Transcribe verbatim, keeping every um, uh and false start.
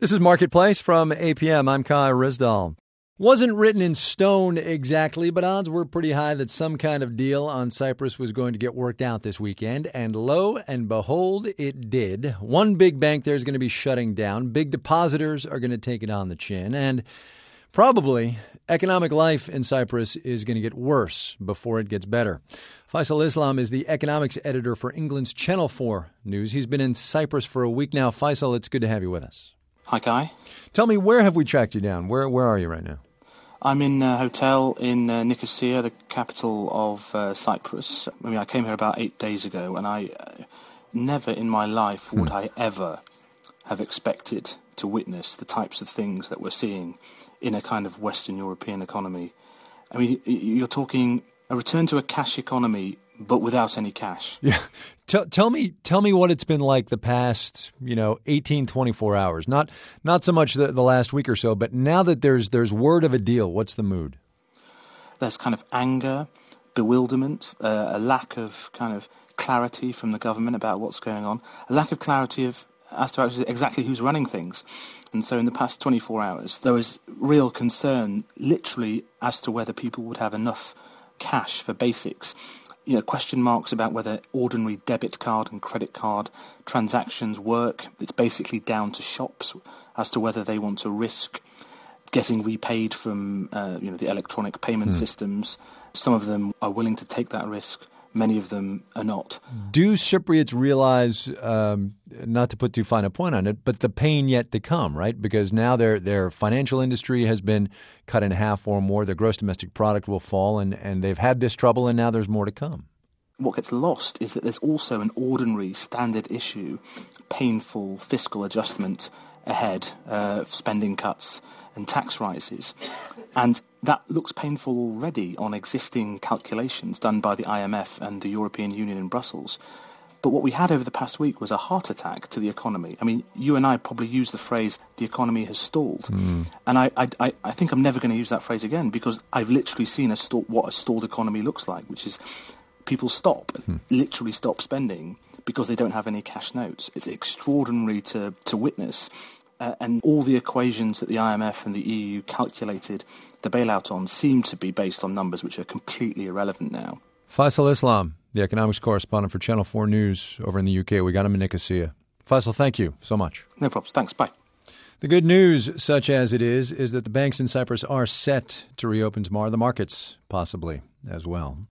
This is Marketplace from A P M. I'm Kai Rizdal. Wasn't written in stone exactly, but odds were pretty high that some kind of deal on Cyprus was going to get worked out this weekend. And lo and behold, it did. One big bank there is going to be shutting down. Big depositors are going to take it on the chin. And probably economic life in Cyprus is going to get worse before it gets better. Faisal Islam is the economics editor for England's Channel four News. He's been in Cyprus for a week now. Faisal, it's good to have you with us. Hi, Kai. Tell me, where have we tracked you down? Where where are you right now? I'm in a hotel in uh, Nicosia, the capital of uh, Cyprus. I mean, I came here about eight days ago, and I uh, never in my life would hmm. I ever have expected to witness the types of things that we're seeing in a kind of Western European economy. I mean, you're talking a return to a cash economy, but without any cash. Yeah. Tell, tell me tell me what it's been like the past, you know, eighteen, twenty-four hours. Not not so much the, the last week or so, but now that there's there's word of a deal, what's the mood? There's kind of anger, bewilderment, uh, a lack of kind of clarity from the government about what's going on, a lack of clarity of as to exactly who's running things. And so in the past twenty-four hours, there was real concern literally as to whether people would have enough cash for basics. You know, question marks about whether ordinary debit card and credit card transactions work. It's basically down to shops as to whether they want to risk getting repaid from uh, you know the electronic payment mm. systems. Some of them are willing to take that risk. Many of them are not. Do Cypriots realize, um, not to put too fine a point on it, but the pain yet to come, right? Because now their their financial industry has been cut in half or more. Their gross domestic product will fall, and, and they've had this trouble, and now there's more to come. What gets lost is that there's also an ordinary, standard issue, painful fiscal adjustment ahead, uh, spending cuts and tax rises. And that looks painful already on existing calculations done by the I M F and the European Union in Brussels. But what we had over the past week was a heart attack to the economy. I mean, you and I probably use the phrase, the economy has stalled. Mm. And I, I, I think I'm never going to use that phrase again because I've literally seen a stall, what a stalled economy looks like, which is people stop, mm. literally stop spending because they don't have any cash notes. It's extraordinary to, to witness. Uh, and all the equations that the I M F and the E U calculated the bailout on seem to be based on numbers which are completely irrelevant now. Faisal Islam, the economics correspondent for Channel four News over in the U K. We got him in Nicosia. Faisal, thank you so much. No problems. Thanks. Bye. The good news, such as it is, is that the banks in Cyprus are set to reopen tomorrow. The markets possibly as well.